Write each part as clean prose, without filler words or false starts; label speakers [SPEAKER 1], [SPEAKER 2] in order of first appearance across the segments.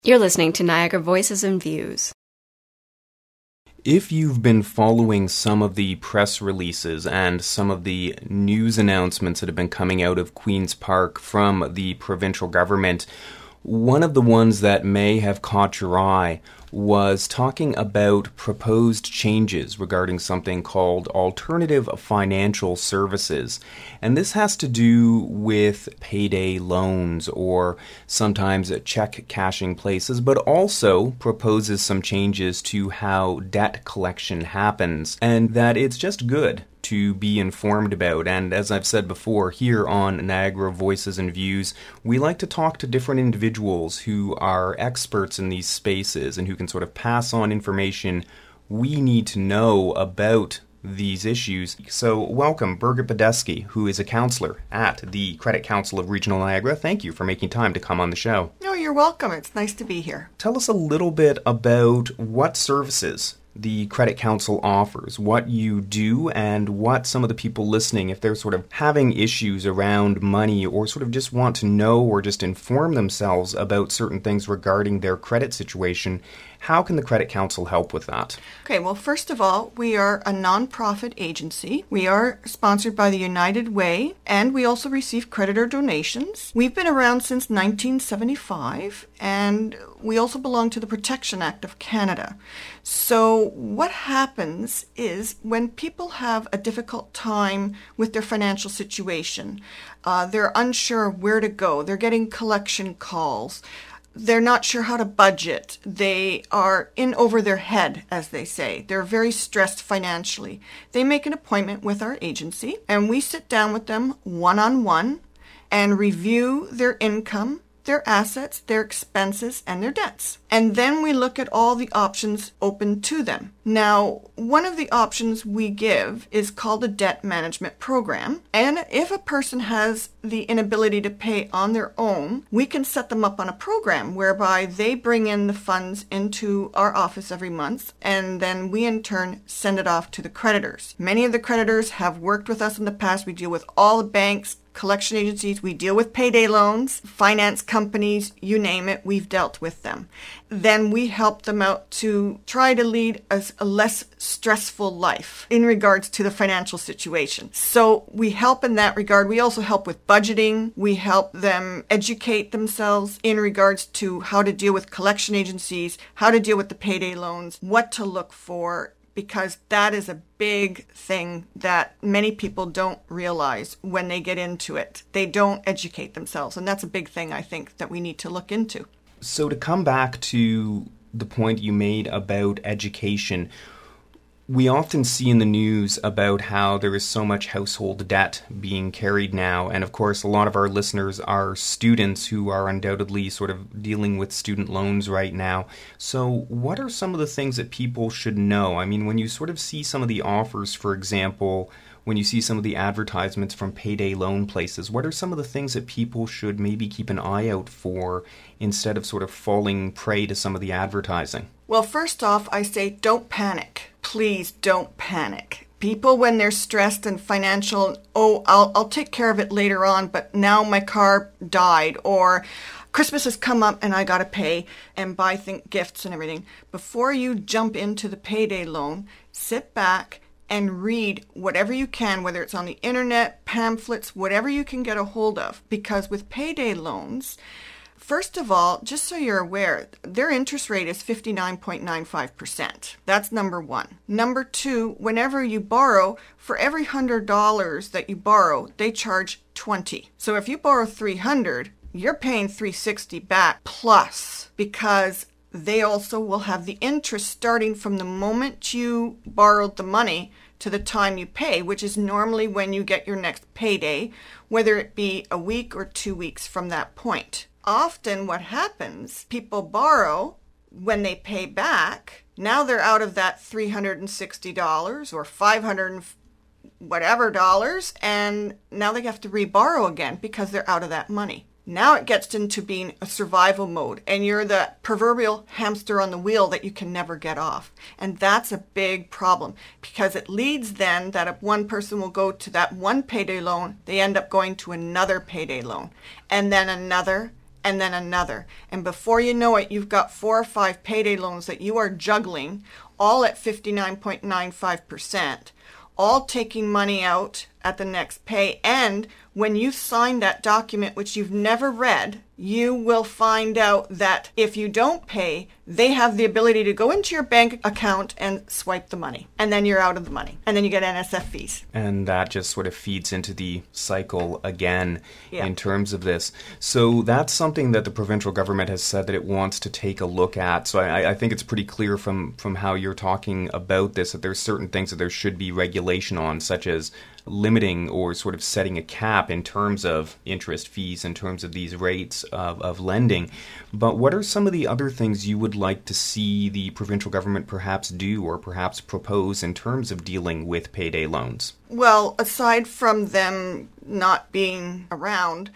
[SPEAKER 1] You're listening to Niagara Voices and Views.
[SPEAKER 2] If you've been following some of the press releases and some of the news announcements that have been coming out of Queen's Park from the provincial government, one of the ones that may have caught your eye was talking about proposed changes regarding something called alternative financial services. And this has to do with payday loans or sometimes check cashing places, but also proposes some changes to how debt collection happens, and that it's just good to be informed about. And as I've said before, here on Niagara Voices and Views, we like to talk to different individuals who are experts in these spaces and who can sort of pass on information we need to know about these issues. So welcome Birgit Badesky, who is a counsellor at the Credit Council of Regional Niagara. Thank you for making time to come on the show.
[SPEAKER 3] No, you're welcome. It's nice to be here.
[SPEAKER 2] Tell us a little bit about what services the Credit Council offers, what you do, and what some of the people listening, if they're sort of having issues around money or sort of just want to know or just inform themselves about certain things regarding their credit situation, how can the Credit Council help with that?
[SPEAKER 3] Okay, well, first of all, we are a non-profit agency. We are sponsored by the United Way, and we also receive creditor donations. We've been around since 1975, and we also belong to the Protection Act of Canada. So what happens is when people have a difficult time with their financial situation, they're unsure where to go, they're getting collection calls, they're not sure how to budget. They are in over their head, as they say. They're very stressed financially. They make an appointment with our agency, and we sit down with them one-on-one and review their income, their assets, their expenses, and their debts. And then we look at all the options open to them. Now, one of the options we give is called a debt management program. And if a person has the inability to pay on their own, we can set them up on a program whereby they bring in the funds into our office every month, and then we in turn send it off to the creditors. Many of the creditors have worked with us in the past. We deal with all the banks, collection agencies, we deal with payday loans, finance companies, you name it, we've dealt with them. Then we help them out to try to lead a less stressful life in regards to the financial situation. So we help in that regard. We also help with budgeting. We help them educate themselves in regards to how to deal with collection agencies, how to deal with the payday loans, what to look for, because that is a big thing that many people don't realize when they get into it. They don't educate themselves, and that's a big thing I think that we need to look into.
[SPEAKER 2] So to come back to the point you made about education, we often see in the news about how there is so much household debt being carried now. And of course, a lot of our listeners are students who are undoubtedly sort of dealing with student loans right now. So what are some of the things that people should know? I mean, when you sort of see some of the offers, for example, when you see some of the advertisements from payday loan places, what are some of the things that people should maybe keep an eye out for instead of sort of falling prey to some of the advertising?
[SPEAKER 3] Well, first off, I say don't panic. Please don't panic. People, when they're stressed and financial, I'll take care of it later on, but now my car died, or Christmas has come up and I got to pay and buy gifts and everything. Before you jump into the payday loan, sit back and read whatever you can, whether it's on the internet, pamphlets, whatever you can get a hold of. Because with payday loans, first of all, just so you're aware, their interest rate is 59.95%. That's number one. Number two, whenever you borrow, for every $100 that you borrow, they charge $20. So if you borrow $300, you're paying $360 back plus, because they also will have the interest starting from the moment you borrowed the money to the time you pay, which is normally when you get your next payday, whether it be a week or 2 weeks from that point. Often what happens, people borrow, when they pay back, now they're out of that $360 or $500 whatever dollars, and now they have to reborrow again because they're out of that money. Now it gets into being a survival mode, and you're the proverbial hamster on the wheel that you can never get off. And that's a big problem, because it leads then that if one person will go to that one payday loan, they end up going to another payday loan, and then another, and then another. And before you know it, you've got 4 or 5 payday loans that you are juggling, all at 59.95%, all taking money out at the next pay. And when you sign that document, which you've never read, you will find out that if you don't pay, they have the ability to go into your bank account and swipe the money. And then you're out of the money. And then you get NSF fees.
[SPEAKER 2] And that just sort of feeds into the cycle again
[SPEAKER 3] Yeah.
[SPEAKER 2] in terms of this. So that's something that the provincial government has said that it wants to take a look at. So I think it's pretty clear from how you're talking about this that there's certain things that there should be regulation on, such as limiting or sort of setting a cap in terms of interest fees, in terms of these rates of lending. But what are some of the other things you would like to see the provincial government perhaps do or perhaps propose in terms of dealing with payday loans?
[SPEAKER 3] Well, aside from them not being around,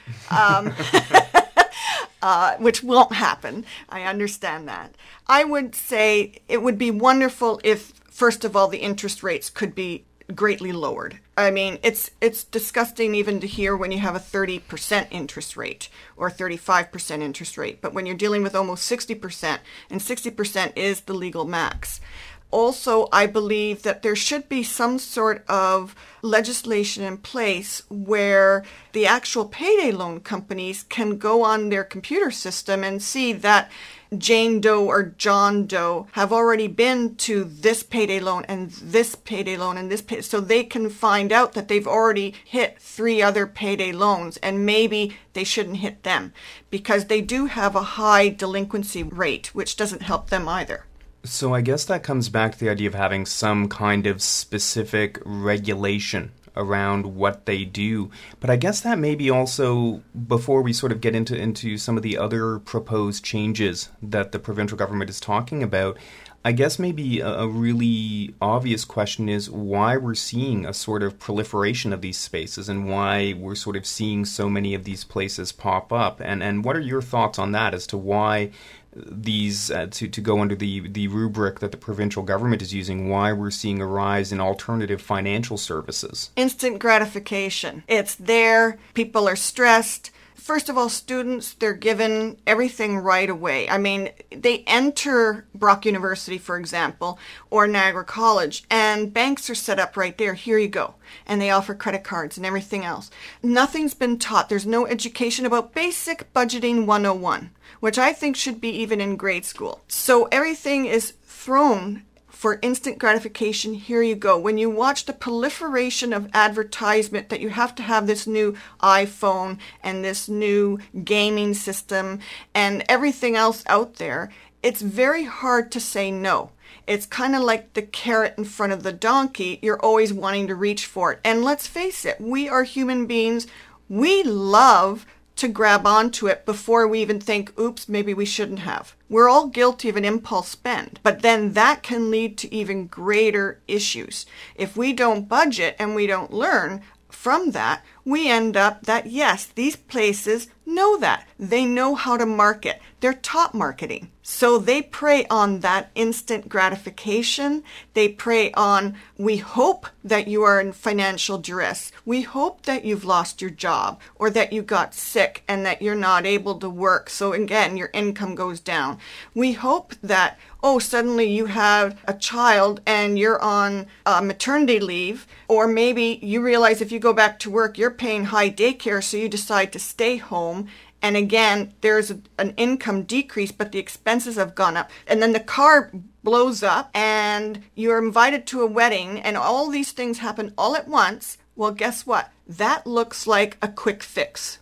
[SPEAKER 3] which won't happen, I understand that. I would say it would be wonderful if, first of all, the interest rates could be greatly lowered. I mean, it's disgusting even to hear when you have a 30% interest rate or 35% interest rate, but when you're dealing with almost 60%, and 60% is the legal max. Also, I believe that there should be some sort of legislation in place where the actual payday loan companies can go on their computer system and see that Jane Doe or John Doe have already been to this payday loan and this payday loan and this pay, so they can find out that they've already hit 3 other payday loans and maybe they shouldn't hit them because they do have a high delinquency rate, which doesn't help them either.
[SPEAKER 2] So I guess that comes back to the idea of having some kind of specific regulation around what they do. But I guess that maybe also, before we sort of get into some of the other proposed changes that the provincial government is talking about, I guess maybe a really obvious question is why we're seeing a sort of proliferation of these spaces and why we're sort of seeing so many of these places pop up. And what are your thoughts on that as to why these, to go under the rubric that the provincial government is using, why we're seeing a rise in alternative financial services?
[SPEAKER 3] Instant gratification. It's there. People are stressed. First of all, students, they're given everything right away. I mean, they enter Brock University, for example, or Niagara College, and banks are set up right there. Here you go. And they offer credit cards and everything else. Nothing's been taught. There's no education about basic budgeting 101, which I think should be even in grade school. So everything is thrown for instant gratification. Here you go. When you watch the proliferation of advertisement that you have to have this new iPhone and this new gaming system and everything else out there, it's very hard to say no. It's kind of like the carrot in front of the donkey. You're always wanting to reach for it. And let's face it, we are human beings. We love to grab onto it before we even think, oops, maybe we shouldn't have. We're all guilty of an impulse spend, but then that can lead to even greater issues. If we don't budget and we don't learn from that, we end up that, yes, these places know that. They know how to market. They're top marketing. So they prey on that instant gratification. They prey on, we hope that you are in financial duress. We hope that you've lost your job or that you got sick and that you're not able to work. So again, your income goes down. We hope that, suddenly you have a child and you're on maternity leave, or maybe you realize if you go back to work, you're paying high daycare, so you decide to stay home. And again, there's an income decrease, but the expenses have gone up. And then the car blows up and you're invited to a wedding and all these things happen all at once. Well, guess what? That looks like a quick fix.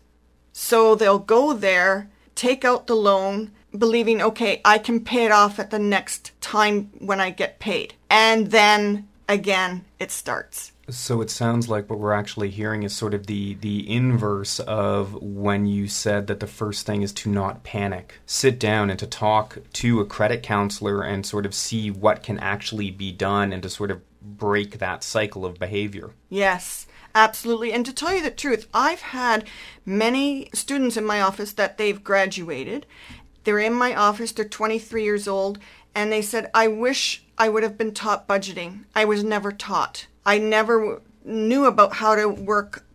[SPEAKER 3] So they'll go there, take out the loan, believing, okay, I can pay it off at the next time when I get paid. And then again, it starts.
[SPEAKER 2] So it sounds like what we're actually hearing is sort of the inverse of when you said that the first thing is to not panic. Sit down and to talk to a credit counselor and sort of see what can actually be done and to sort of break that cycle of behavior.
[SPEAKER 3] Yes, absolutely. And to tell you the truth, I've had many students in my office that they've graduated. They're in my office, they're 23 years old, and they said, I wish I would have been taught budgeting. I was never taught. I never knew about how to work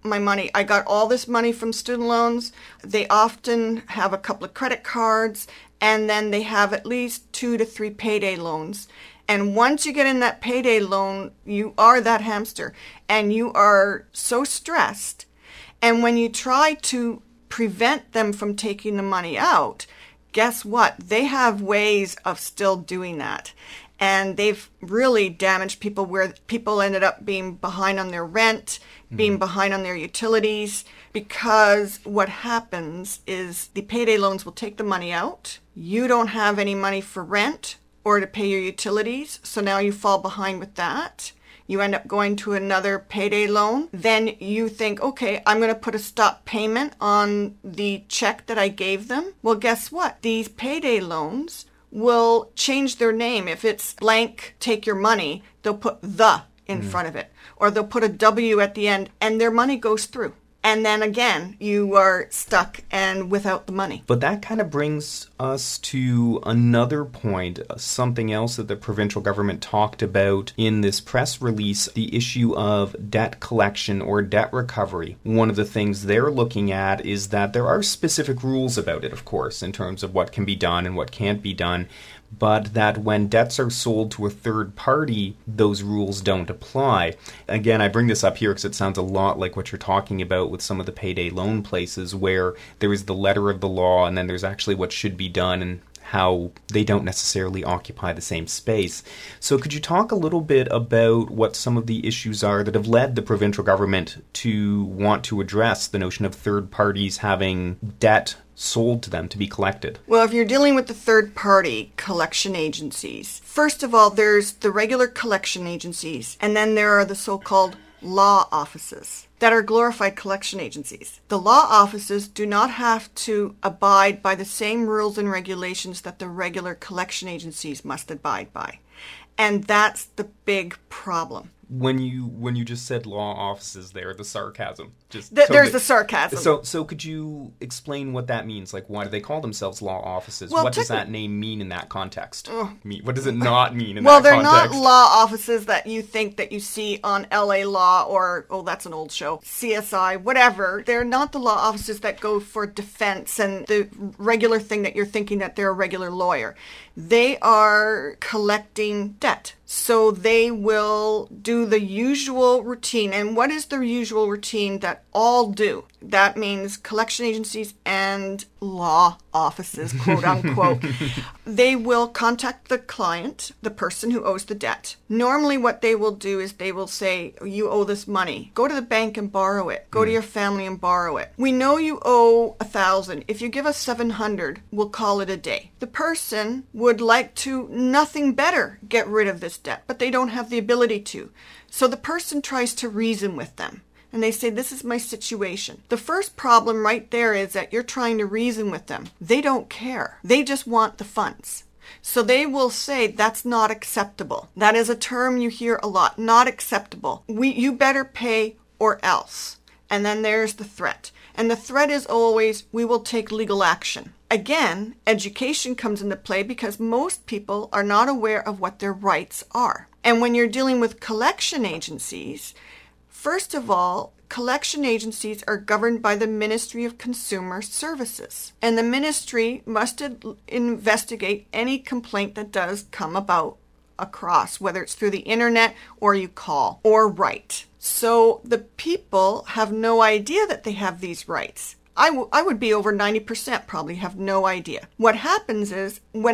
[SPEAKER 3] my money. I got all this money from student loans. They often have a couple of credit cards, and then they have at least 2 to 3 payday loans. And once you get in that payday loan, you are that hamster, and you are so stressed. And when you try to prevent them from taking the money out, guess what? They have ways of still doing that. And they've really damaged people, where people ended up being behind on their rent, being behind on their utilities, because what happens is the payday loans will take the money out. You don't have any money for rent or to pay your utilities, so now you fall behind with that. You end up going to another payday loan. Then you think, okay, I'm going to put a stop payment on the check that I gave them. Well, guess what? These payday loans will change their name. If it's blank, take your money, they'll put the in front of it, or they'll put a W at the end, and their money goes through. And then again, you are stuck and without the money.
[SPEAKER 2] But that kind of brings us to another point, something else that the provincial government talked about in this press release, the issue of debt collection or debt recovery. One of the things they're looking at is that there are specific rules about it, of course, in terms of what can be done and what can't be done, but that when debts are sold to a third party, those rules don't apply. Again, I bring this up here because it sounds a lot like what you're talking about with some of the payday loan places, where there is the letter of the law and then there's actually what should be done and how they don't necessarily occupy the same space. So could you talk a little bit about what some of the issues are that have led the provincial government to want to address the notion of third parties having debt sold to them to be collected?
[SPEAKER 3] Well, if you're dealing with the third-party collection agencies, first of all, there's the regular collection agencies, and then there are the so-called law offices that are glorified collection agencies. The law offices do not have to abide by the same rules and regulations that the regular collection agencies must abide by. And that's the big problem.
[SPEAKER 2] When you just said law offices there, the sarcasm.
[SPEAKER 3] There's the sarcasm.
[SPEAKER 2] So could you explain what that means? Like, why do they call themselves law offices?
[SPEAKER 3] Well,
[SPEAKER 2] what does that name mean in that context? What does it not mean in that context?
[SPEAKER 3] Well, they're not law offices that you think that you see on LA Law or, that's an old show, CSI, whatever. They're not the law offices that go for defense and the regular thing that you're thinking that they're a regular lawyer. They are collecting debt. So they will do the usual routine. And what is the usual routine that all do? That means collection agencies and law offices, quote unquote. They will contact the client, the person who owes the debt. Normally what they will do is they will say, you owe this money. Go to the bank and borrow it. Go to your family and borrow it. We know you owe 1,000. If you give us 700, we'll call it a day. The person would like to nothing better get rid of this debt, but they don't have the ability to. So the person tries to reason with them. And they say, this is my situation. The first problem right there is that you're trying to reason with them. They don't care. They just want the funds. So they will say, that's not acceptable. That is a term you hear a lot. Not acceptable. You better pay or else. And then there's the threat. And the threat is always, we will take legal action. Again, education comes into play because most people are not aware of what their rights are. And when you're dealing with collection agencies, first of all, collection agencies are governed by the Ministry of Consumer Services. And the ministry must investigate any complaint that does come about across, whether it's through the internet or you call or write. So the people have no idea that they have these rights. I would be over 90% probably have no idea. What happens is when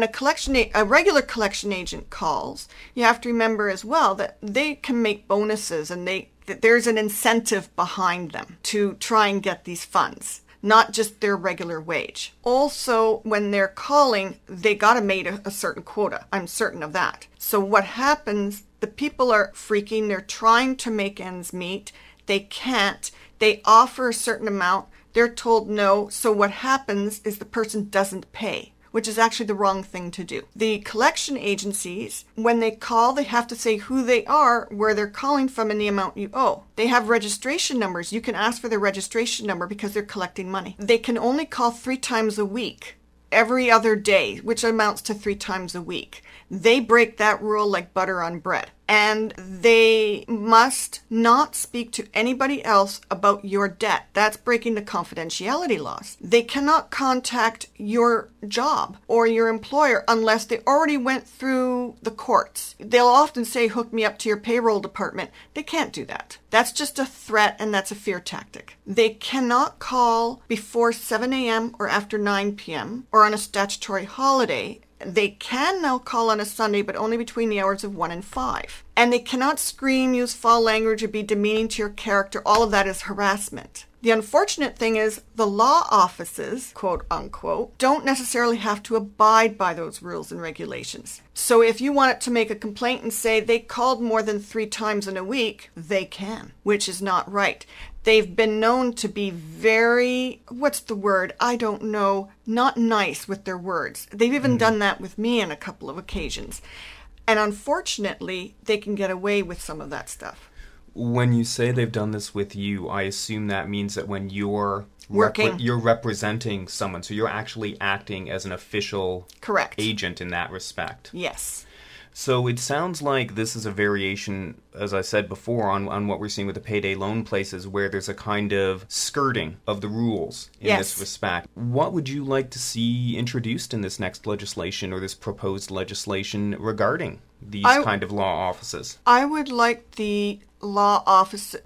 [SPEAKER 3] a regular collection agent calls, you have to remember as well that they can make bonuses and that there's an incentive behind them to try and get these funds, not just their regular wage. Also, when they're calling, they got to make a certain quota. I'm certain of that. So what happens, the people are freaking. They're trying to make ends meet. They can't. They offer a certain amount. They're told no. So what happens is the person doesn't pay, which is actually the wrong thing to do. The collection agencies, when they call, they have to say who they are, where they're calling from, and the amount you owe. They have registration numbers. You can ask for their registration number because they're collecting money. They can only call 3 times a week, every other day, which amounts to 3 times a week. They break that rule like butter on bread. And they must not speak to anybody else about your debt. That's breaking the confidentiality laws. They cannot contact your job or your employer unless they already went through the courts. They'll often say, hook me up to your payroll department. They can't do that. That's just a threat, and that's a fear tactic. They cannot call before 7 a.m. or after 9 p.m. or on a statutory holiday. They can now call on a Sunday, but only between the hours of 1 and 5. And they cannot scream, use foul language, or be demeaning to your character. All of that is harassment. The unfortunate thing is the law offices, quote unquote, don't necessarily have to abide by those rules and regulations. So if you wanted to make a complaint and say they called more than 3 times in a week, they can, which is not right. They've been known to be very, what's the word? I don't know, not nice with their words. They've even done that with me on a couple of occasions. And unfortunately, they can get away with some of that stuff.
[SPEAKER 2] When you say they've done this with you, I assume that means that when you're
[SPEAKER 3] working,
[SPEAKER 2] you're representing someone, so you're actually acting as an official
[SPEAKER 3] correct
[SPEAKER 2] agent in that respect.
[SPEAKER 3] Yes.
[SPEAKER 2] So it sounds like this is a variation, as I said before, on what we're seeing with the payday loan places, where there's a kind of skirting of the rules in this respect. What would you like to see introduced in this next legislation or this proposed legislation regarding these kind of law offices?
[SPEAKER 3] I would like the law offices.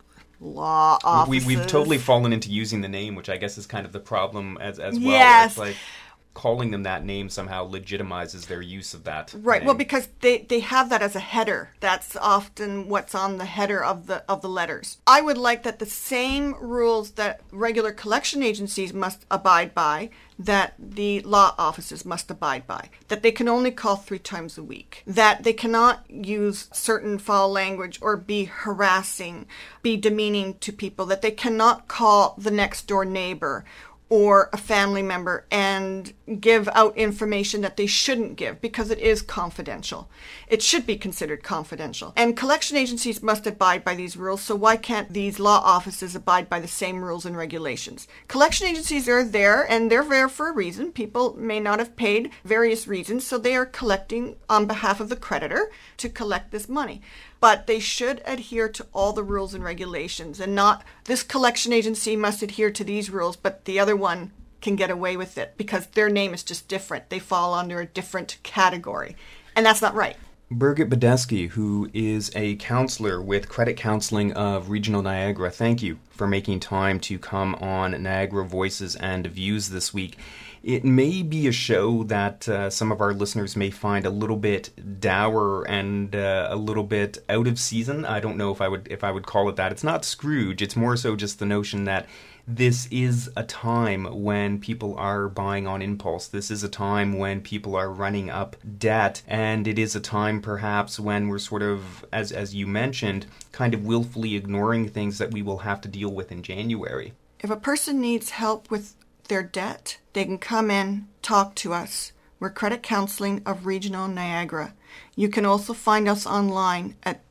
[SPEAKER 2] We've totally fallen into using the name, which I guess is kind of the problem as well.
[SPEAKER 3] Yes.
[SPEAKER 2] It's like calling them that name somehow legitimizes their use of that
[SPEAKER 3] right
[SPEAKER 2] name.
[SPEAKER 3] Well, because they have that as a header. That's often what's on the header of the letters. I would like that the same rules that regular collection agencies must abide by, that the law offices must abide by, that they can only call 3 times a week, that they cannot use certain foul language or be harassing, be demeaning to people, that they cannot call the next door neighbor or a family member and give out information that they shouldn't give because it is confidential. It should be considered confidential. And collection agencies must abide by these rules, so why can't these law offices abide by the same rules and regulations? Collection agencies are there, and they're there for a reason. People may not have paid various reasons, so they are collecting on behalf of the creditor to collect this money. But they should adhere to all the rules and regulations, and not this collection agency must adhere to these rules, but the other one can get away with it because their name is just different. They fall under a different category, and that's not right.
[SPEAKER 2] Birgit Badesky, who is a counselor with Credit Counseling of Regional Niagara, thank you for making time to come on Niagara Voices and Views this week. It may be a show that some of our listeners may find a little bit dour and a little bit out of season. I don't know if I would call it that. It's not Scrooge. It's more so just the notion that this is a time when people are buying on impulse. This is a time when people are running up debt, and it is a time perhaps when we're sort of, as you mentioned, kind of willfully ignoring things that we will have to deal with in January.
[SPEAKER 3] If a person needs help with their debt, they can come in, talk to us. We're Credit Counseling of Regional Niagara. You can also find us online at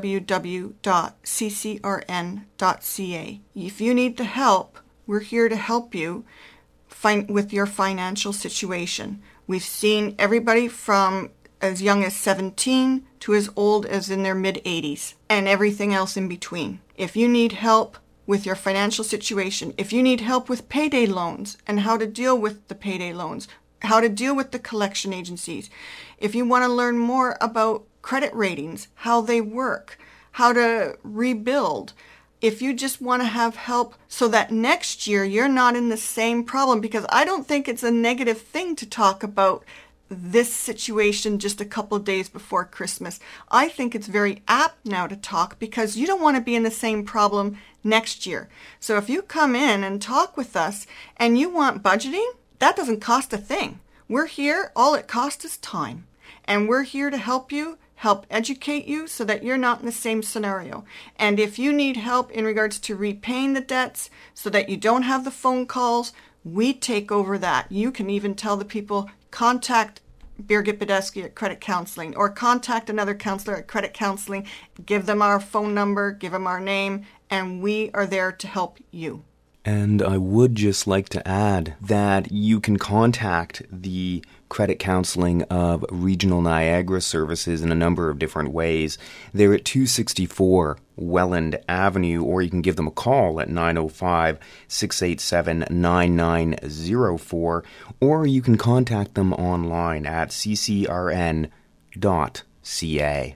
[SPEAKER 3] www.ccrn.ca. If you need the help, we're here to help you with your financial situation. We've seen everybody from as young as 17 to as old as in their mid-80s, and everything else in between. If you need help with your financial situation, if you need help with payday loans and how to deal with the payday loans, how to deal with the collection agencies, if you want to learn more about credit ratings, how they work, how to rebuild, if you just want to have help so that next year you're not in the same problem, because I don't think it's a negative thing to talk about this situation just a couple of days before Christmas. I think it's very apt now to talk because you don't want to be in the same problem next year. So if you come in and talk with us and you want budgeting, that doesn't cost a thing. We're here, all it costs is time. And we're here to help you, help educate you so that you're not in the same scenario. And if you need help in regards to repaying the debts so that you don't have the phone calls, we take over that. You can even tell the people, contact Birgit Badesky at Credit Counseling, or contact another counselor at Credit Counseling, give them our phone number, give them our name, and we are there to help you.
[SPEAKER 2] And I would just like to add that you can contact the credit counseling of Regional Niagara Services in a number of different ways. They're at 264 Welland Avenue, or you can give them a call at 905-687-9904, or you can contact them online at ccrn.ca.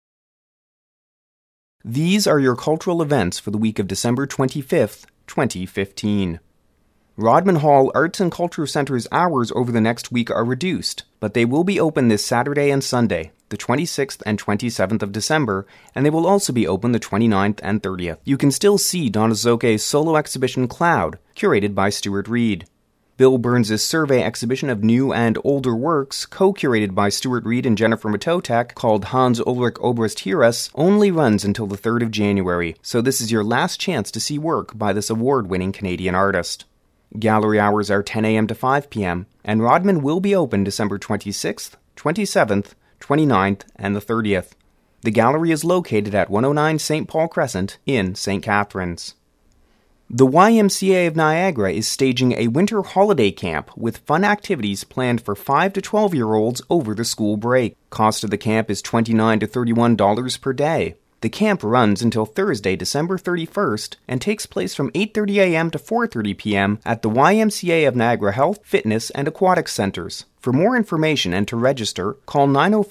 [SPEAKER 2] These are your cultural events for the week of December 25th, 2015. Rodman Hall Arts and Culture Centre's hours over the next week are reduced, but they will be open this Saturday and Sunday, the 26th and 27th of December, and they will also be open the 29th and 30th. You can still see Donna Zoke's solo exhibition Cloud, curated by Stuart Reed. Bill Burns' survey exhibition of new and older works, co-curated by Stuart Reed and Jennifer Matotek, called Hans Ulrich Obrist Heras, only runs until the 3rd of January, so this is your last chance to see work by this award-winning Canadian artist. Gallery hours are 10 a.m. to 5 p.m., and Rodman will be open December 26th, 27th, 29th, and the 30th. The gallery is located at 109 St. Paul Crescent in St. Catharines. The YMCA of Niagara is staging a winter holiday camp with fun activities planned for 5 to 12-year-olds over the school break. Cost of the camp is $29 to $31 per day. The camp runs until Thursday, December 31st, and takes place from 8:30 a.m. to 4:30 p.m. at the YMCA of Niagara Health, Fitness, and Aquatic Centers. For more information and to register, call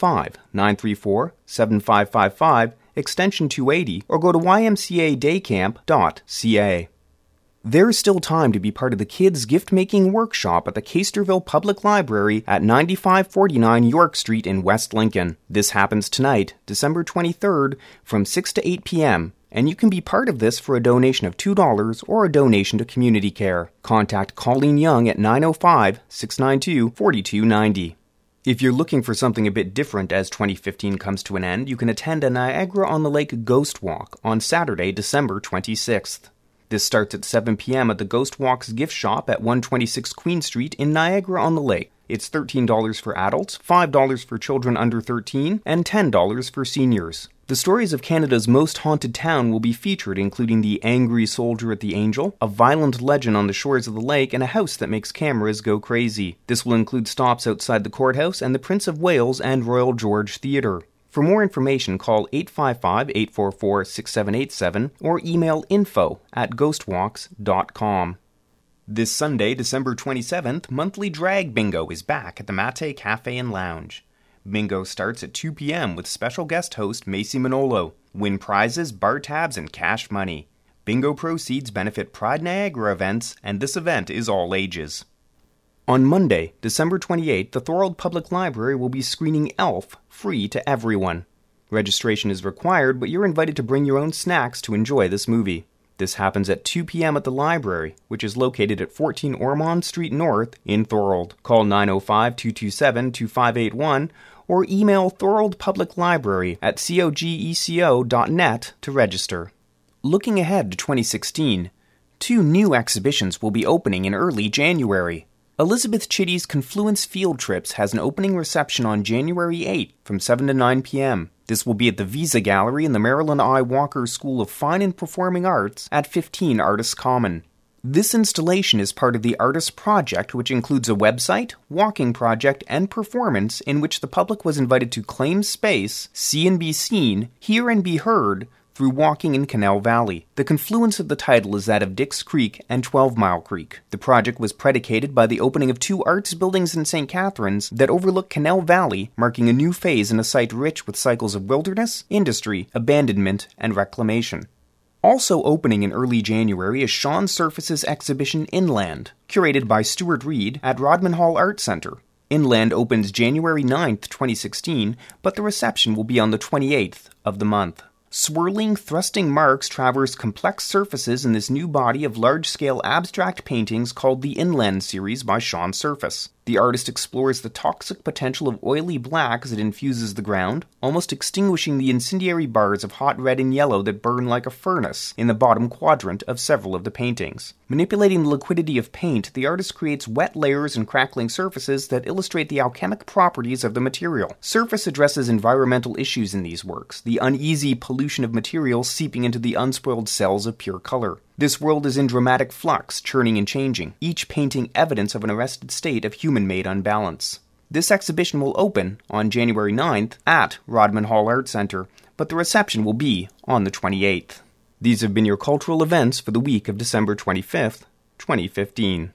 [SPEAKER 2] 905-934-7555, extension 280, or go to ymcadaycamp.ca. There is still time to be part of the Kids Gift-Making Workshop at the Casterville Public Library at 9549 York Street in West Lincoln. This happens tonight, December 23rd, from 6 to 8 p.m., and you can be part of this for a donation of $2 or a donation to community care. Contact Colleen Young at 905-692-4290. If you're looking for something a bit different as 2015 comes to an end, you can attend a Niagara-on-the-Lake Ghost Walk on Saturday, December 26th. This starts at 7 p.m. at the Ghost Walks gift shop at 126 Queen Street in Niagara-on-the-Lake. It's $13 for adults, $5 for children under 13, and $10 for seniors. The stories of Canada's most haunted town will be featured, including the angry soldier at the Angel, a violent legend on the shores of the lake, and a house that makes cameras go crazy. This will include stops outside the courthouse and the Prince of Wales and Royal George Theatre. For more information, call 855-844-6787 or email info@ghostwalks.com. This Sunday, December 27th, monthly Drag Bingo is back at the Mate Cafe and Lounge. Bingo starts at 2 p.m. with special guest host Macy Manolo. Win prizes, bar tabs, and cash money. Bingo proceeds benefit Pride Niagara events, and this event is all ages. On Monday, December 28th, the Thorold Public Library will be screening Elf, free to everyone. Registration is required, but you're invited to bring your own snacks to enjoy this movie. This happens at 2 p.m. at the library, which is located at 14 Ormond Street North in Thorold. Call 905-227-2581 or email thoroldpubliclibrary@cogeco.net to register. Looking ahead to 2016, 2 new exhibitions will be opening in early January. Elizabeth Chitty's Confluence Field Trips has an opening reception on January 8th from 7 to 9 p.m. This will be at the Visa Gallery in the Marilyn I. Walker School of Fine and Performing Arts at 15 Artists Common. This installation is part of the Artist Project, which includes a website, walking project, and performance in which the public was invited to claim space, see and be seen, hear and be heard, through walking in Canal Valley. The confluence of the title is that of Dix Creek and 12 Mile Creek. The project was predicated by the opening of 2 arts buildings in St. Catharines that overlook Canal Valley, marking a new phase in a site rich with cycles of wilderness, industry, abandonment, and reclamation. Also opening in early January is Sean Surface's exhibition Inland, curated by Stuart Reed at Rodman Hall Art Centre. Inland opens January 9th, 2016, but the reception will be on the 28th of the month. Swirling, thrusting marks traverse complex surfaces in this new body of large-scale abstract paintings called the Inland series by Sean Surface. The artist explores the toxic potential of oily black as it infuses the ground, almost extinguishing the incendiary bars of hot red and yellow that burn like a furnace in the bottom quadrant of several of the paintings. Manipulating the liquidity of paint, the artist creates wet layers and crackling surfaces that illustrate the alchemic properties of the material. Surface addresses environmental issues in these works, the uneasy pollution of materials seeping into the unspoiled cells of pure color. This world is in dramatic flux, churning and changing, each painting evidence of an arrested state of human-made unbalance. This exhibition will open on January 9th at Rodman Hall Art Center, but the reception will be on the 28th. These have been your cultural events for the week of December 25th, 2015.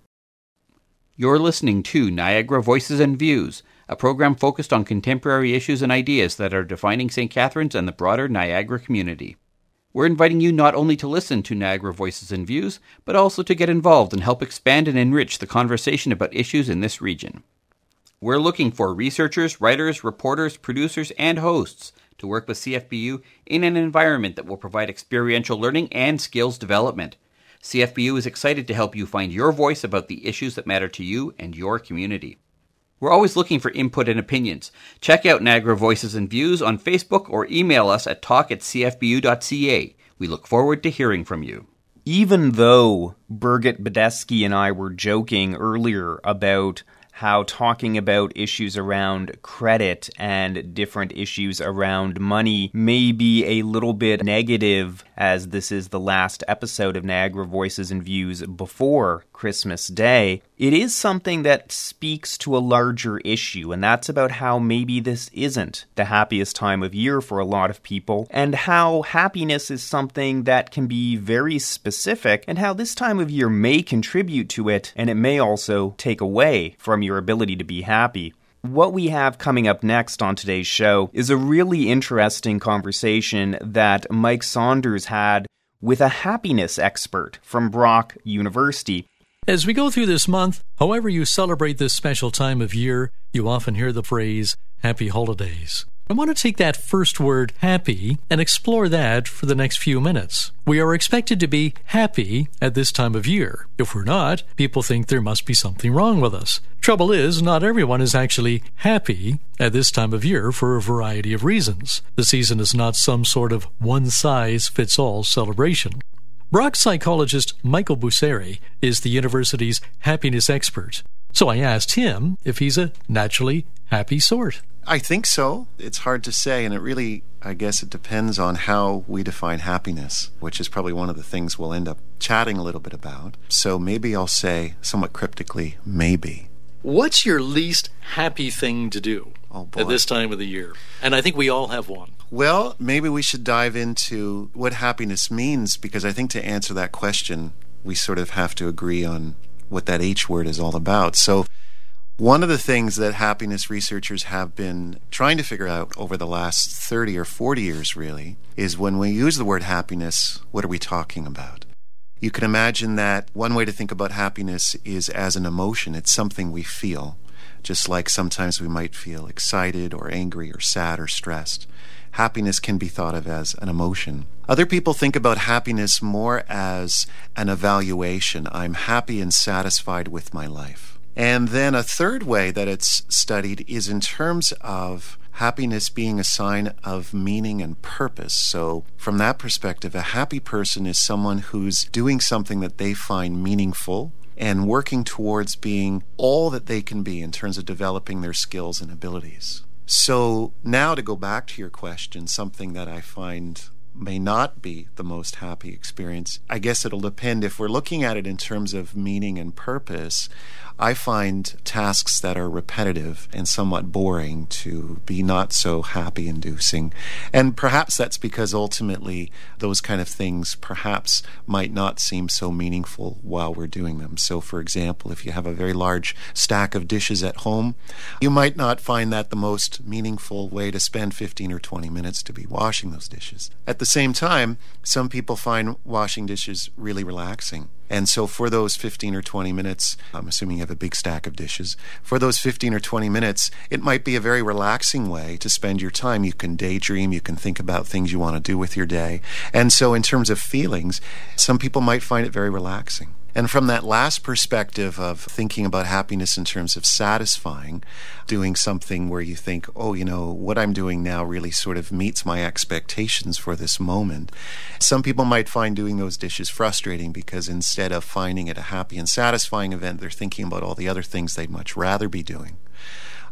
[SPEAKER 4] You're listening to Niagara Voices and Views, a program focused on contemporary issues and ideas that are defining St. Catharines and the broader Niagara community. We're inviting you not only to listen to Niagara Voices and Views, but also to get involved and help expand and enrich the conversation about issues in this region. We're looking for researchers, writers, reporters, producers, and hosts to work with CFBU in an environment that will provide experiential learning and skills development. CFBU is excited to help you find your voice about the issues that matter to you and your community. We're always looking for input and opinions. Check out Niagara Voices and Views on Facebook or email us at talk@cfbu.ca. We look forward to hearing from you.
[SPEAKER 2] Even though Birgit Badesky and I were joking earlier about how talking about issues around credit and different issues around money may be a little bit negative, as this is the last episode of Niagara Voices and Views before Christmas Day, it is something that speaks to a larger issue, and that's about how maybe this isn't the happiest time of year for a lot of people, and how happiness is something that can be very specific, and how this time of year may contribute to it, and it may also take away from your ability to be happy. What we have coming up next on today's show is a really interesting conversation that Mike Saunders had with a happiness expert from Brock University.
[SPEAKER 5] As we go through this month, however you celebrate this special time of year, you often hear the phrase, Happy Holidays. I want to take that first word, happy, and explore that for the next few minutes. We are expected to be happy at this time of year. If we're not, people think there must be something wrong with us. Trouble is, not everyone is actually happy at this time of year for a variety of reasons. The season is not some sort of one-size-fits-all celebration. Brock psychologist Michael Busseri is the university's happiness expert. So I asked him if he's a naturally happy sort.
[SPEAKER 6] I think so. It's hard to say, and it really, I guess it depends on how we define happiness, which is probably one of the things we'll end up chatting a little bit about. So maybe I'll say, somewhat cryptically, maybe.
[SPEAKER 5] What's your least happy thing to do at this time of the year? And I think we all have one.
[SPEAKER 6] Well, maybe we should dive into what happiness means, because I think to answer that question, we sort of have to agree on what that H word is all about. So one of the things that happiness researchers have been trying to figure out over the last 30 or 40 years, really, is when we use the word happiness, what are we talking about? You can imagine that one way to think about happiness is as an emotion. It's something we feel, just like sometimes we might feel excited or angry or sad or stressed. Happiness can be thought of as an emotion. Other people think about happiness more as an evaluation. I'm happy and satisfied with my life. And then a third way that it's studied is in terms of happiness being a sign of meaning and purpose. So from that perspective, a happy person is someone who's doing something that they find meaningful and working towards being all that they can be in terms of developing their skills and abilities. So now to go back to your question, something that I find may not be the most happy experience, I guess it'll depend. If we're looking at it in terms of meaning and purpose, I find tasks that are repetitive and somewhat boring to be not so happy-inducing. And perhaps that's because ultimately those kind of things perhaps might not seem so meaningful while we're doing them. So, for example, if you have a very large stack of dishes at home, you might not find that the most meaningful way to spend 15 or 20 minutes to be washing those dishes. At the same time, some people find washing dishes really relaxing. And so for those 15 or 20 minutes, I'm assuming you have a big stack of dishes, for those 15 or 20 minutes, it might be a very relaxing way to spend your time. You can daydream, you can think about things you want to do with your day. And so in terms of feelings, some people might find it very relaxing. And from that last perspective of thinking about happiness in terms of satisfying, doing something where you think, oh, you know, what I'm doing now really sort of meets my expectations for this moment. Some people might find doing those dishes frustrating because instead of finding it a happy and satisfying event, they're thinking about all the other things they'd much rather be doing.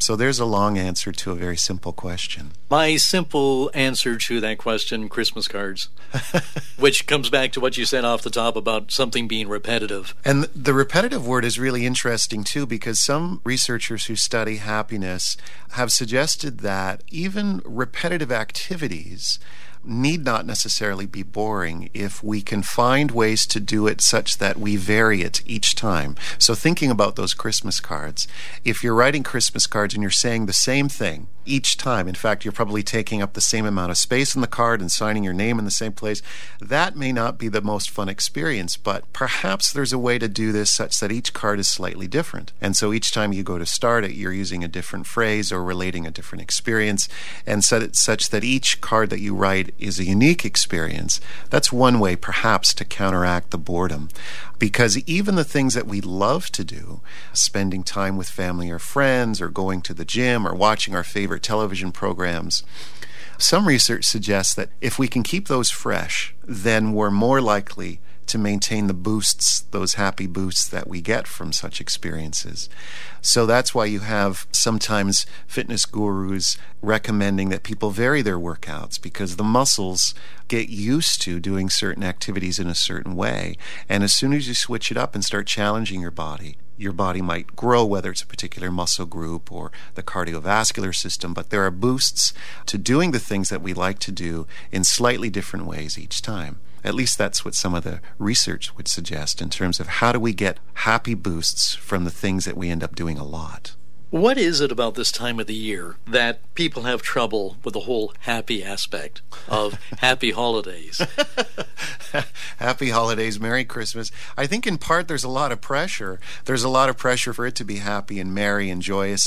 [SPEAKER 6] So there's a long answer to a very simple question.
[SPEAKER 5] My simple answer to that question, Christmas cards, which comes back to what you said off the top about something being repetitive.
[SPEAKER 6] And the repetitive word is really interesting too, because some researchers who study happiness have suggested that even repetitive activities need not necessarily be boring if we can find ways to do it such that we vary it each time. So thinking about those Christmas cards, if you're writing Christmas cards and you're saying the same thing each time, in fact, you're probably taking up the same amount of space in the card and signing your name in the same place, that may not be the most fun experience, but perhaps there's a way to do this such that each card is slightly different. And so each time you go to start it, you're using a different phrase or relating a different experience, and set it such that each card that you write is a unique experience. That's one way perhaps to counteract the boredom, because even the things that we love to do, spending time with family or friends, or going to the gym, or watching our favorite television programs, some research suggests that if we can keep those fresh, then we're more likely to maintain the boosts, those happy boosts that we get from such experiences. So that's why you have sometimes fitness gurus recommending that people vary their workouts, because the muscles get used to doing certain activities in a certain way. And as soon as you switch it up and start challenging your body might grow, whether it's a particular muscle group or the cardiovascular system. But there are boosts to doing the things that we like to do in slightly different ways each time. At least that's what some of the research would suggest in terms of how do we get happy boosts from the things that we end up doing a lot.
[SPEAKER 5] What is it about this time of the year that people have trouble with the whole happy aspect of happy holidays?
[SPEAKER 6] Happy holidays, Merry Christmas. I think in part there's a lot of pressure. There's a lot of pressure for it to be happy and merry and joyous.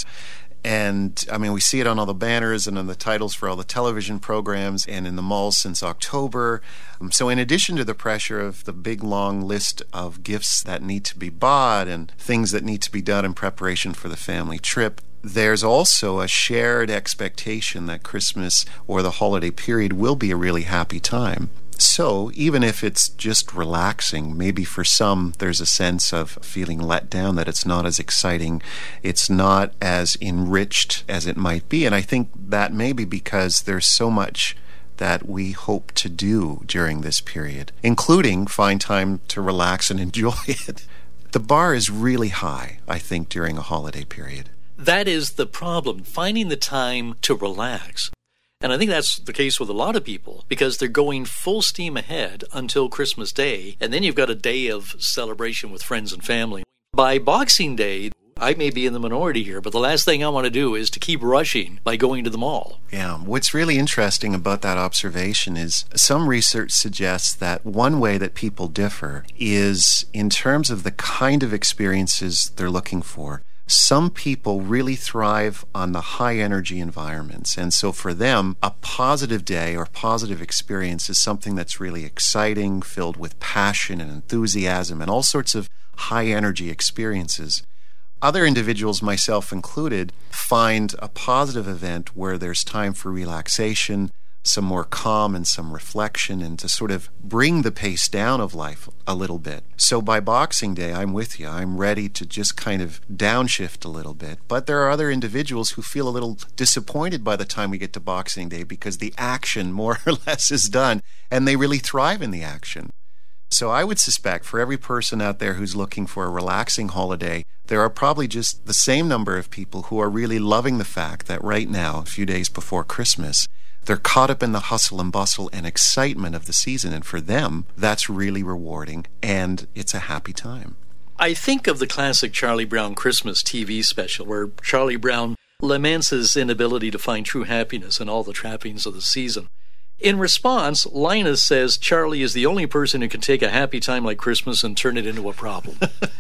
[SPEAKER 6] And I mean, we see it on all the banners and on the titles for all the television programs and in the malls since October. So in addition to the pressure of the big long list of gifts that need to be bought and things that need to be done in preparation for the family trip, there's also a shared expectation that Christmas or the holiday period will be a really happy time. So even if it's just relaxing, maybe for some there's a sense of feeling let down, that it's not as exciting, it's not as enriched as it might be. And I think that may be because there's so much that we hope to do during this period, including find time to relax and enjoy it. The bar is really high, I think, during a holiday period.
[SPEAKER 5] That is the problem, finding the time to relax. And I think that's the case with a lot of people, because they're going full steam ahead until Christmas Day, and then you've got a day of celebration with friends and family. By Boxing Day, I may be in the minority here, but the last thing I want to do is to keep rushing by going to the mall.
[SPEAKER 6] Yeah, what's really interesting about that observation is some research suggests that one way that people differ is in terms of the kind of experiences they're looking for. Some people really thrive on the high energy environments, and so for them, a positive day or positive experience is something that's really exciting, filled with passion and enthusiasm and all sorts of high energy experiences. Other individuals, myself included, find a positive event where there's time for relaxation, some more calm and some reflection, and to sort of bring the pace down of life a little bit. So by Boxing Day, I'm with you. I'm ready to just kind of downshift a little bit. But there are other individuals who feel a little disappointed by the time we get to Boxing Day because the action more or less is done, and they really thrive in the action. So I would suspect for every person out there who's looking for a relaxing holiday, there are probably just the same number of people who are really loving the fact that right now, a few days before Christmas, they're caught up in the hustle and bustle and excitement of the season. And for them, that's really rewarding, and it's a happy time.
[SPEAKER 5] I think of the classic Charlie Brown Christmas TV special where Charlie Brown laments his inability to find true happiness in all the trappings of the season. In response, Linus says Charlie is the only person who can take a happy time like Christmas and turn it into a problem.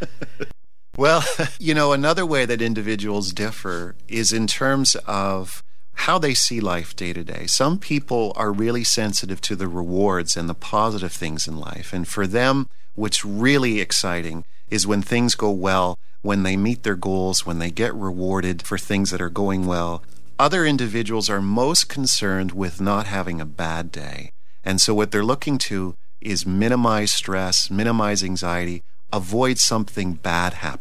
[SPEAKER 6] Well, another way that individuals differ is in terms of how they see life day to day. Some people are really sensitive to the rewards and the positive things in life. And for them, what's really exciting is when things go well, when they meet their goals, when they get rewarded for things that are going well. Other individuals are most concerned with not having a bad day. And so what they're looking to is minimize stress, minimize anxiety, avoid something bad happening.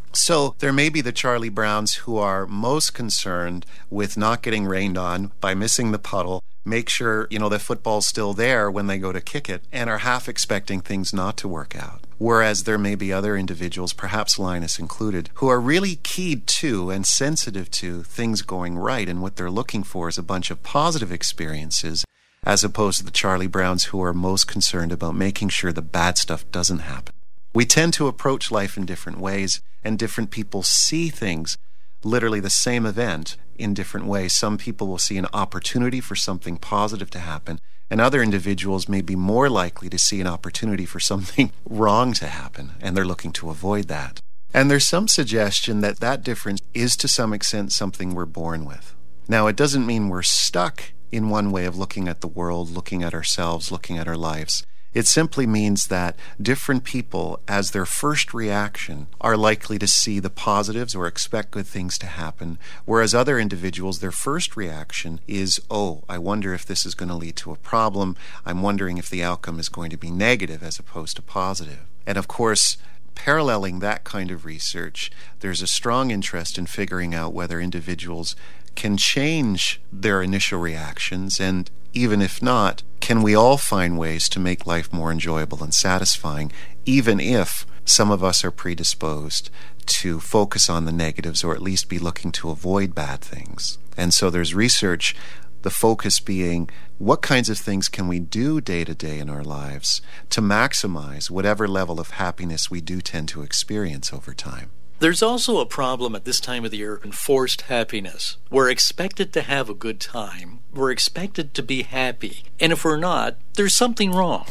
[SPEAKER 6] So there may be the Charlie Browns who are most concerned with not getting rained on by missing the puddle, make sure, the football's still there when they go to kick it, and are half expecting things not to work out. Whereas there may be other individuals, perhaps Linus included, who are really keyed to and sensitive to things going right, and what they're looking for is a bunch of positive experiences, as opposed to the Charlie Browns who are most concerned about making sure the bad stuff doesn't happen. We tend to approach life in different ways, and different people see things, literally the same event, in different ways. Some people will see an opportunity for something positive to happen, and other individuals may be more likely to see an opportunity for something wrong to happen, and they're looking to avoid that. And there's some suggestion that that difference is to some extent something we're born with. Now, it doesn't mean we're stuck in one way of looking at the world, looking at ourselves, looking at our lives. It simply means that different people, as their first reaction, are likely to see the positives or expect good things to happen, whereas other individuals, their first reaction is, I wonder if this is going to lead to a problem. I'm wondering if the outcome is going to be negative as opposed to positive. And of course, paralleling that kind of research, there's a strong interest in figuring out whether individuals can change their initial reactions, and even if not, can we all find ways to make life more enjoyable and satisfying, even if some of us are predisposed to focus on the negatives, or at least be looking to avoid bad things. And so there's research, the focus being what kinds of things can we do day to day in our lives to maximize whatever level of happiness we do tend to experience over time.
[SPEAKER 5] There's also a problem at this time of the year in forced happiness. We're expected to have a good time. We're expected to be happy. And if we're not, there's something wrong.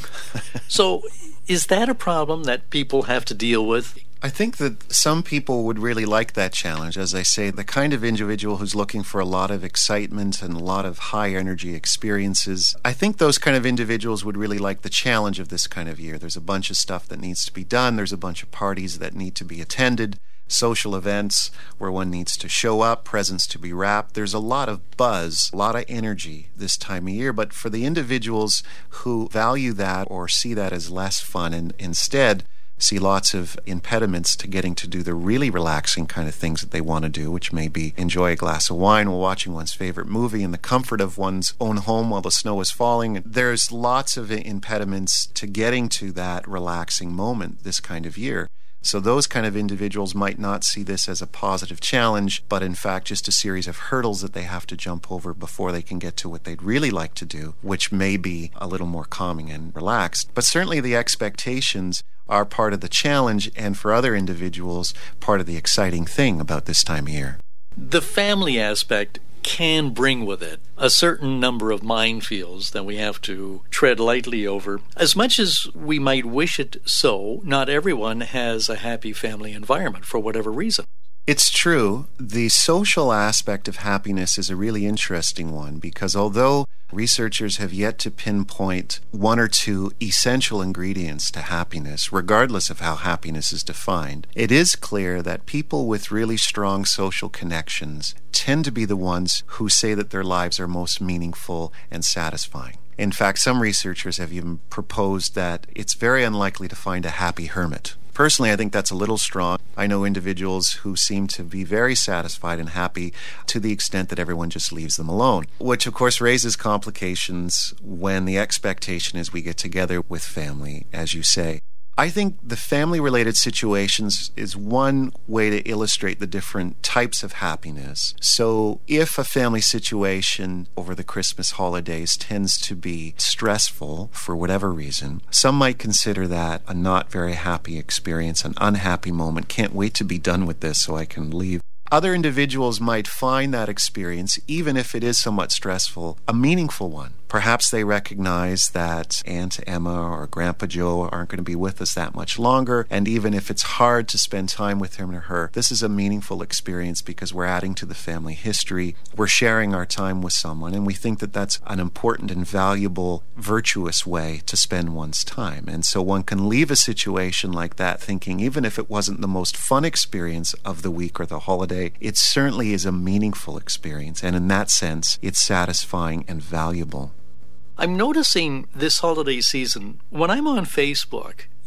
[SPEAKER 5] So is that a problem that people have to deal with?
[SPEAKER 6] I think that some people would really like that challenge. As I say, the kind of individual who's looking for a lot of excitement and a lot of high energy experiences, I think those kind of individuals would really like the challenge of this kind of year. There's a bunch of stuff that needs to be done. There's a bunch of parties that need to be attended, social events where one needs to show up, presents to be wrapped. There's a lot of buzz, a lot of energy this time of year. But for the individuals who value that or see that as less fun and instead see lots of impediments to getting to do the really relaxing kind of things that they want to do, which may be enjoy a glass of wine while watching one's favorite movie in the comfort of one's own home while the snow is falling. There's lots of impediments to getting to that relaxing moment this kind of year. So those kind of individuals might not see this as a positive challenge, but in fact just a series of hurdles that they have to jump over before they can get to what they'd really like to do, which may be a little more calming and relaxed. But certainly the expectations are part of the challenge, and for other individuals, part of the exciting thing about this time of year.
[SPEAKER 5] The family aspect can bring with it a certain number of minefields that we have to tread lightly over. As much as we might wish it so, not everyone has a happy family environment for whatever reason.
[SPEAKER 6] It's true. The social aspect of happiness is a really interesting one, because although researchers have yet to pinpoint one or two essential ingredients to happiness, regardless of how happiness is defined, it is clear that people with really strong social connections tend to be the ones who say that their lives are most meaningful and satisfying. In fact, some researchers have even proposed that it's very unlikely to find a happy hermit. Personally, I think that's a little strong. I know individuals who seem to be very satisfied and happy to the extent that everyone just leaves them alone, which of course raises complications when the expectation is we get together with family, as you say. I think the family-related situations is one way to illustrate the different types of happiness. So if a family situation over the Christmas holidays tends to be stressful for whatever reason, some might consider that a not very happy experience, an unhappy moment. Can't wait to be done with this so I can leave. Other individuals might find that experience, even if it is somewhat stressful, a meaningful one. Perhaps they recognize that Aunt Emma or Grandpa Joe aren't going to be with us that much longer, and even if it's hard to spend time with him or her, this is a meaningful experience because we're adding to the family history. We're sharing our time with someone, and we think that that's an important and valuable, virtuous way to spend one's time. And so one can leave a situation like that thinking, even if it wasn't the most fun experience of the week or the holiday, it certainly is a meaningful experience, and in that sense, it's satisfying and valuable.
[SPEAKER 5] I'm noticing this holiday season, when I'm on Facebook,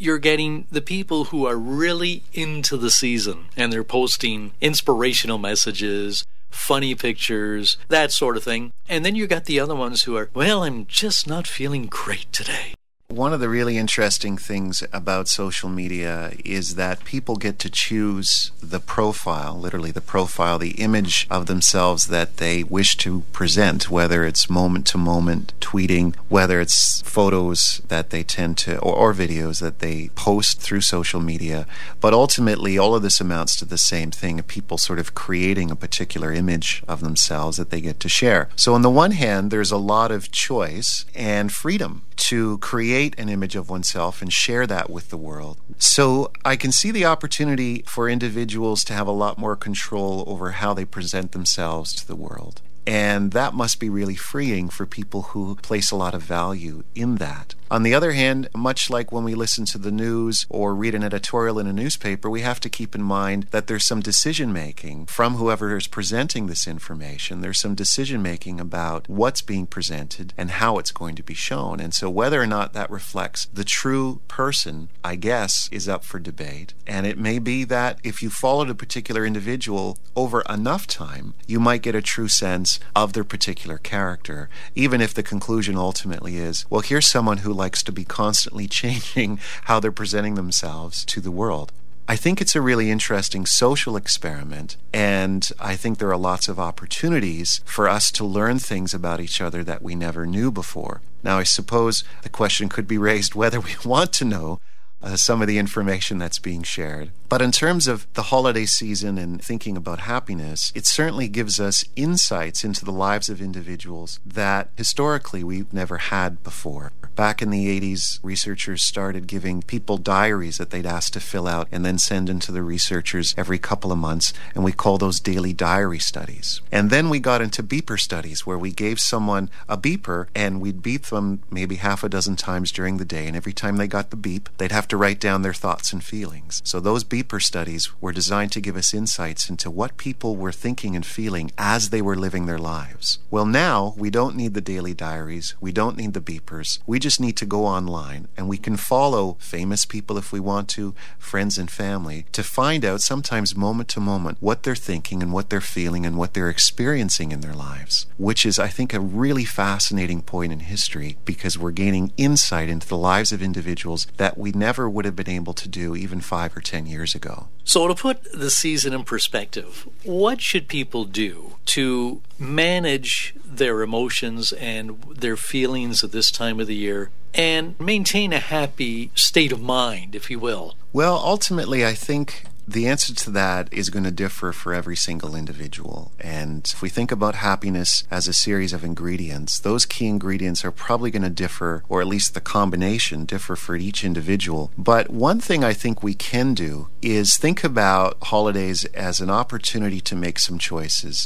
[SPEAKER 5] you're getting the people who are really into the season, and they're posting inspirational messages, funny pictures, that sort of thing. And then you got the other ones who are, well, I'm just not feeling great today.
[SPEAKER 6] One of the really interesting things about social media is that people get to choose the profile, literally the profile, the image of themselves that they wish to present, whether it's moment-to-moment tweeting, whether it's photos that they tend to, or videos that they post through social media. But ultimately, all of this amounts to the same thing, people sort of creating a particular image of themselves that they get to share. So on the one hand, there's a lot of choice and freedom to create an image of oneself and share that with the world. So I can see the opportunity for individuals to have a lot more control over how they present themselves to the world. And that must be really freeing for people who place a lot of value in that. On the other hand, much like when we listen to the news or read an editorial in a newspaper, we have to keep in mind that there's some decision-making from whoever is presenting this information. There's some decision-making about what's being presented and how it's going to be shown. And so whether or not that reflects the true person, I guess, is up for debate. And it may be that if you followed a particular individual over enough time, you might get a true sense of their particular character, even if the conclusion ultimately is, well, here's someone who likes to be constantly changing how they're presenting themselves to the world. I think it's a really interesting social experiment, and I think there are lots of opportunities for us to learn things about each other that we never knew before. Now, I suppose the question could be raised whether we want to know some of the information that's being shared. But in terms of the holiday season and thinking about happiness, it certainly gives us insights into the lives of individuals that historically we've never had before. Back in the 80s, researchers started giving people diaries that they'd ask to fill out and then send into the researchers every couple of months, and we call those daily diary studies. And then we got into beeper studies, where we gave someone a beeper and we'd beep them maybe half a dozen times during the day, and every time they got the beep, they'd have to write down their thoughts and feelings. So those beeper studies were designed to give us insights into what people were thinking and feeling as they were living their lives. Well, now we don't need the daily diaries, we don't need the beepers, we just need to go online, and we can follow famous people if we want to, friends and family, to find out sometimes moment to moment what they're thinking and what they're feeling and what they're experiencing in their lives, which is, I think, a really fascinating point in history, because we're gaining insight into the lives of individuals that we never would have been able to do even 5 or 10 years ago.
[SPEAKER 5] So to put the season in perspective, what should people do to manage their emotions and their feelings at this time of the year and maintain a happy state of mind, if you will?
[SPEAKER 6] Well, ultimately, I think the answer to that is going to differ for every single individual. And if we think about happiness as a series of ingredients, those key ingredients are probably going to differ, or at least the combination differ for each individual. But one thing I think we can do is think about holidays as an opportunity to make some choices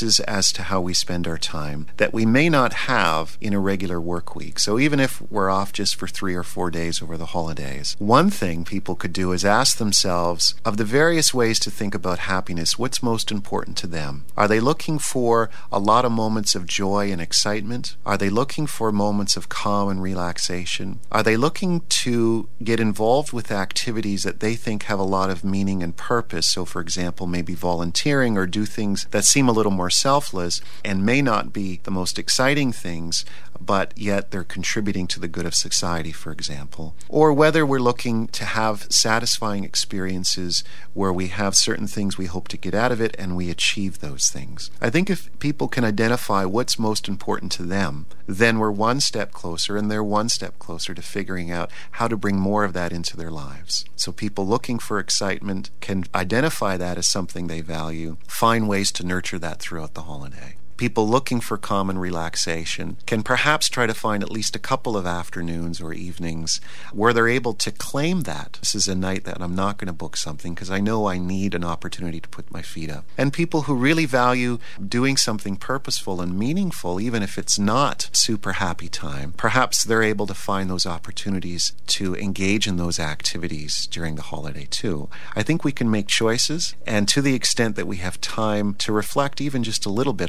[SPEAKER 6] as to how we spend our time that we may not have in a regular work week. So even if we're off just for 3 or 4 days over the holidays, one thing people could do is ask themselves, of the various ways to think about happiness, what's most important to them? Are they looking for a lot of moments of joy and excitement? Are they looking for moments of calm and relaxation? Are they looking to get involved with activities that they think have a lot of meaning and purpose? So, for example, maybe volunteering or do things that seem a little more selfless and may not be the most exciting things, but yet they're contributing to the good of society, for example. Or whether we're looking to have satisfying experiences where we have certain things we hope to get out of it and we achieve those things. I think if people can identify what's most important to them, then we're one step closer, and they're one step closer to figuring out how to bring more of that into their lives. So people looking for excitement can identify that as something they value, find ways to nurture that throughout the holiday. People looking for calm and relaxation can perhaps try to find at least a couple of afternoons or evenings where they're able to claim that this is a night that I'm not going to book something because I know I need an opportunity to put my feet up. And people who really value doing something purposeful and meaningful, even if it's not super happy time, perhaps they're able to find those opportunities to engage in those activities during the holiday too. I think we can make choices, and to the extent that we have time to reflect even just a little bit on what's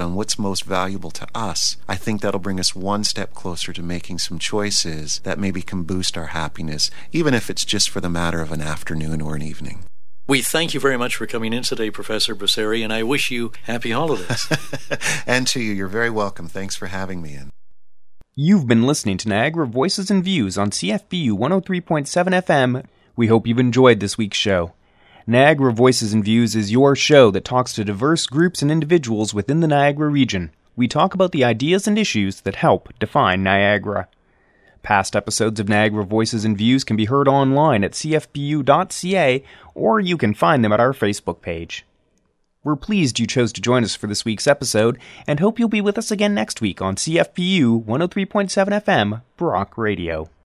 [SPEAKER 6] most valuable to us, I think that'll bring us one step closer to making some choices that maybe can boost our happiness, even if it's just for the matter of an afternoon or an evening.
[SPEAKER 7] We thank you very much for coming in today, Professor Bosseri, and I wish you happy holidays.
[SPEAKER 6] And to you, you're very welcome. Thanks for having me in.
[SPEAKER 2] You've been listening to Niagara Voices and Views on CFBU 103.7 FM. We hope you've enjoyed this week's show. Niagara Voices and Views is your show that talks to diverse groups and individuals within the Niagara region. We talk about the ideas and issues that help define Niagara. Past episodes of Niagara Voices and Views can be heard online at cfbu.ca, or you can find them at our Facebook page. We're pleased you chose to join us for this week's episode, and hope you'll be with us again next week on CFBU 103.7 FM, Brock Radio.